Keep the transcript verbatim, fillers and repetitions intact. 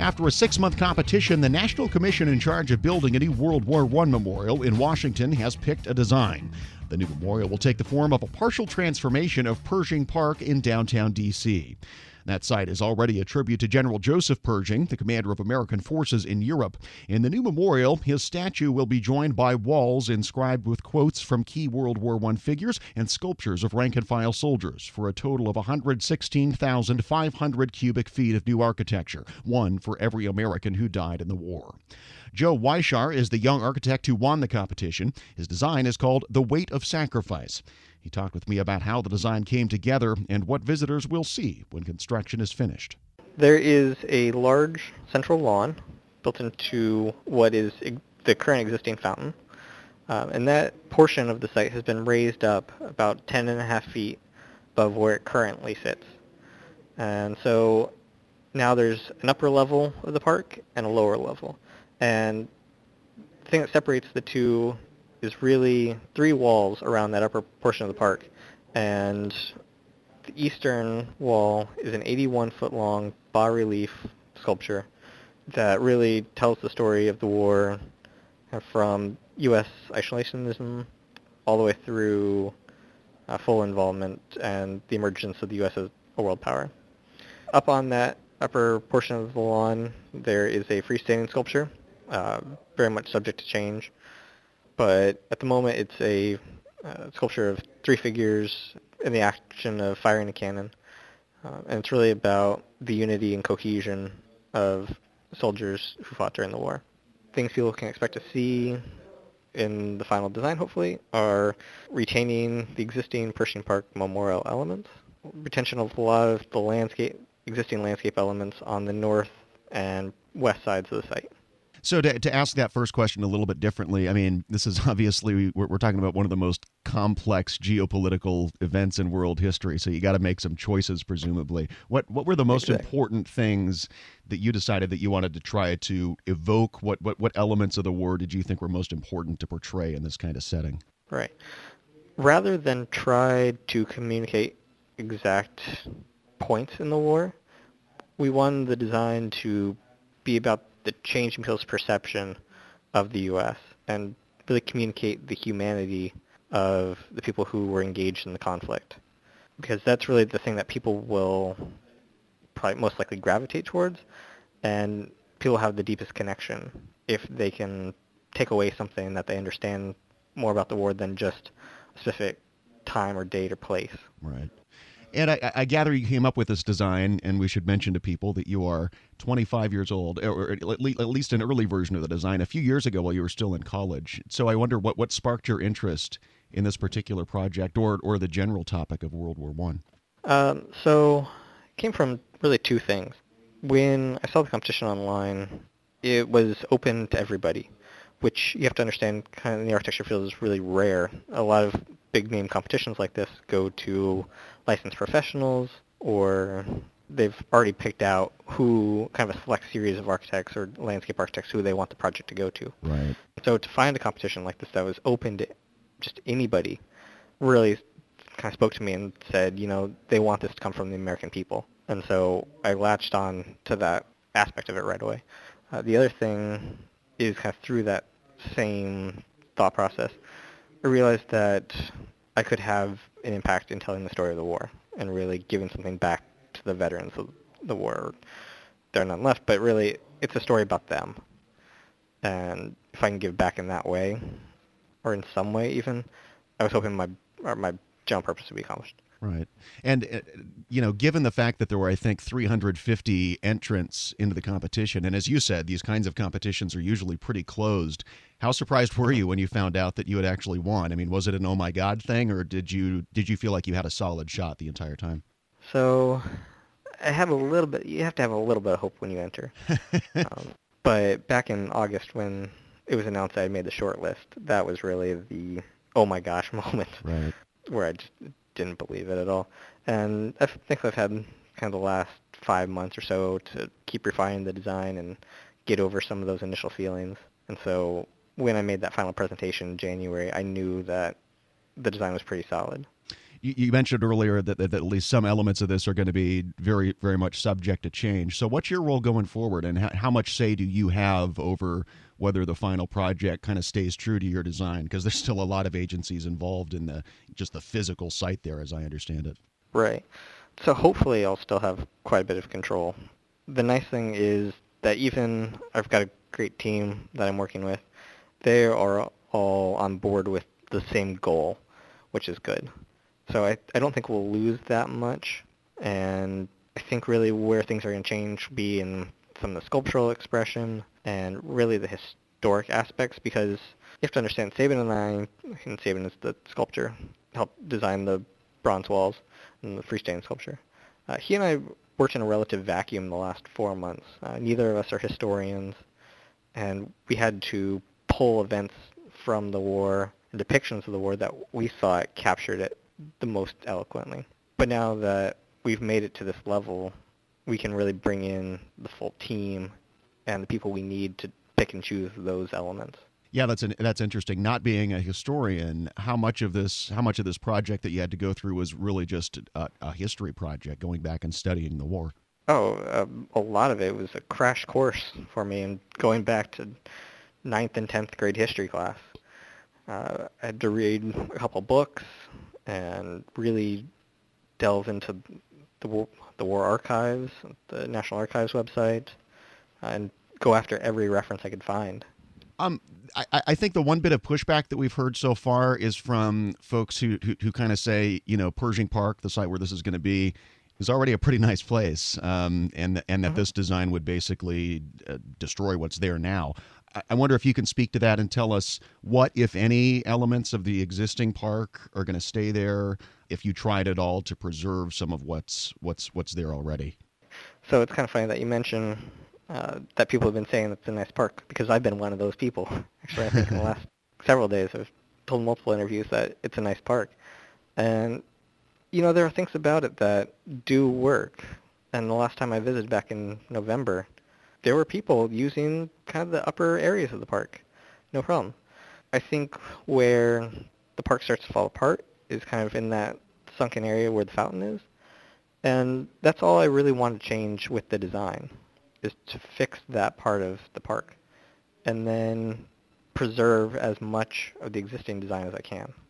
After a six-month competition, the National Commission in charge of building a new World War One memorial in Washington has picked a design. The new memorial will take the form of a partial transformation of Pershing Park in downtown D C That site is already a tribute to General Joseph Pershing, the commander of American forces in Europe. In the new memorial, his statue will be joined by walls inscribed with quotes from key World War One figures and sculptures of rank-and-file soldiers for a total of one hundred sixteen thousand five hundred cubic feet of new architecture, one for every American who died in the war. Joe Weishar is the young architect who won the competition. His design is called The Weight of Sacrifice. He talked with me about how the design came together and what visitors will see when construction is finished. There is a large central lawn built into what is the current existing fountain. Um, and that portion of the site has been raised up about ten and a half feet above where it currently sits. And so now there's an upper level of the park and a lower level. And the thing that separates the two is really three walls around that upper portion of the park. And the eastern wall is an eighty-one foot long bas-relief sculpture that really tells the story of the war from U S isolationism all the way through uh, full involvement and the emergence of the U S as a world power. Up on that upper portion of the lawn, there is a freestanding sculpture, uh, very much subject to change. But at the moment, it's a uh, sculpture of three figures in the action of firing a cannon. Uh, and it's really about the unity and cohesion of soldiers who fought during the war. Things people can expect to see in the final design, hopefully, are retaining the existing Pershing Park memorial elements, retention of a lot of the landscape, existing landscape elements on the north and west sides of the site. So to, to ask that first question a little bit differently, I mean, this is obviously, we're, we're talking about one of the most complex geopolitical events in world history, so you got to make some choices, presumably. What what were the most Exactly. important things that you decided that you wanted to try to evoke? What, what, what elements of the war did you think were most important to portray in this kind of setting? Right. Rather than try to communicate exact points in the war, we wanted the design to be about the change in people's perception of the U S and really communicate the humanity of the people who were engaged in the conflict. Because that's really the thing that people will probably most likely gravitate towards, and people have the deepest connection if they can take away something that they understand more about the war than just a specific time or date or place. Right. And I, I gather you came up with this design, and we should mention to people that you are twenty-five years old, or at least an early version of the design, a few years ago while you were still in college. So I wonder what, what sparked your interest in this particular project or, or the general topic of World War One? Um, so it came from really two things. When I saw the competition online, it was open to everybody, which you have to understand kind of in the architecture field is really rare. A lot of big name competitions like this go to licensed professionals, or they've already picked out who, kind of a select series of architects or landscape architects who they want the project to go to. Right. So to find a competition like this that was open to just anybody really kind of spoke to me and said, you know, they want this to come from the American people. And so I latched on to that aspect of it right away. Uh, the other thing is kind of through that same thought process, I realized that I could have an impact in telling the story of the war and really giving something back to the veterans of the war. There are none left, but really it's a story about them. And if I can give back in that way, or in some way even, I was hoping my or my general purpose would be accomplished. Right. And, uh, you know, given the fact that there were, I think, three hundred fifty entrants into the competition, and as you said, these kinds of competitions are usually pretty closed, how surprised were you when you found out that you had actually won? I mean, was it an oh my God thing, or did you did you feel like you had a solid shot the entire time? So I had a little bit, you have to have a little bit of hope when you enter. um, but back in August when it was announced I had made the short list, that was really the oh my gosh moment. Right. Where I just didn't believe it at all. And I think I've had kind of the last five months or so to keep refining the design and get over some of those initial feelings. And so when I made that final presentation in January, I knew that the design was pretty solid. You, you mentioned earlier that, that, that at least some elements of this are going to be very, very much subject to change. So what's your role going forward, and how, how much say do you have over whether the final project kind of stays true to your design? Because there's still a lot of agencies involved in the just the physical site there, as I understand it. Right. So hopefully I'll still have quite a bit of control. The nice thing is that even I've got a great team that I'm working with. They are all on board with the same goal, which is good. So I, I don't think we'll lose that much. And I think really where things are going to change will be in some of the sculptural expression and really the historic aspects, because you have to understand Sabin and I, and Sabin is the sculptor, helped design the bronze walls and the freestanding sculpture. Uh, he and I worked in a relative vacuum the last four months. Uh, neither of us are historians, and we had to pull events from the war and depictions of the war that we thought captured it the most eloquently. But now that we've made it to this level, we can really bring in the full team and the people we need to pick and choose those elements. Yeah, that's an, that's interesting. Not being a historian, how much of this how much of this project that you had to go through was really just a, a history project, going back and studying the war? Oh, uh, a lot of it was a crash course for me, and going back to ninth and tenth grade history class. Uh, I had to read a couple books and really delve into the war, the war archives, the National Archives website, and go after every reference I could find. Um, I, I think the one bit of pushback that we've heard so far is from folks who who, who kind of say, you know, Pershing Park, the site where this is going to be, is already a pretty nice place, um, and and that mm-hmm. this design would basically uh, destroy what's there now. I, I wonder if you can speak to that and tell us what, if any, elements of the existing park are going to stay there, if you tried at all to preserve some of what's what's what's there already. So it's kind of funny that you mention uh, that people have been saying it's a nice park, because I've been one of those people. Actually, I think in the last several days I've told multiple interviews that it's a nice park. And, you know, there are things about it that do work. And the last time I visited back in November, there were people using kind of the upper areas of the park. No problem. I think where the park starts to fall apart is kind of in that sunken area where the fountain is. And that's all I really want to change with the design, is to fix that part of the park and then preserve as much of the existing design as I can.